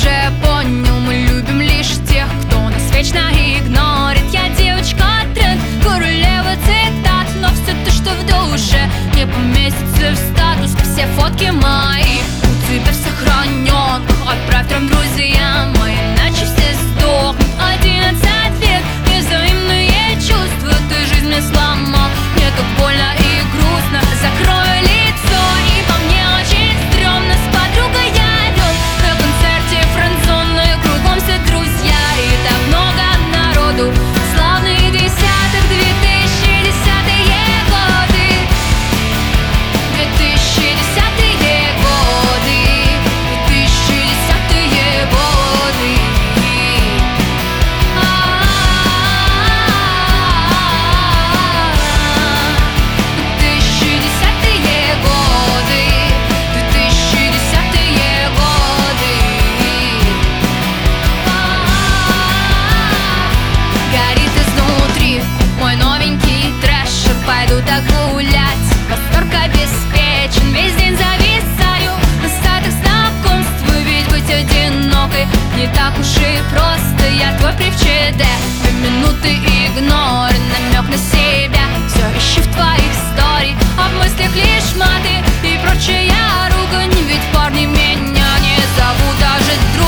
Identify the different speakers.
Speaker 1: уже понял, мы любим лишь тех, кто нас вечно игнорит. Я девочка тренд, королева цитат, но все то, что в душе, не поместится в статус. Все фотки мои у тебя в сохраненках, отправь трем друзьям, а иначе все сдохнут. 11 лет, невзаимные чувства, ты жизнь мне сломал, мне так больно и грустно. Закрою лицо, и по мне очень стрёмно. С подругой я орёл на концерте френдзоны, кругом все друзья и так много народу. Славные десятых, 2010-е годы, 2010-е годы, 2010-е годы. 2010-е годы, 2010-е годы. Горит изнутри мой новенький трэш, пойду так гулять, восторг обеспечен. Весь день зависаю на сайтах знакомств, ведь быть одинокой не так уж и просто. Я твой привчеде, 2 минуты игнор, намек на себя, все ищу в твоих стори, а в мыслях лишь маты и прочая ругань. Ведь парни меня не зовут даже друг.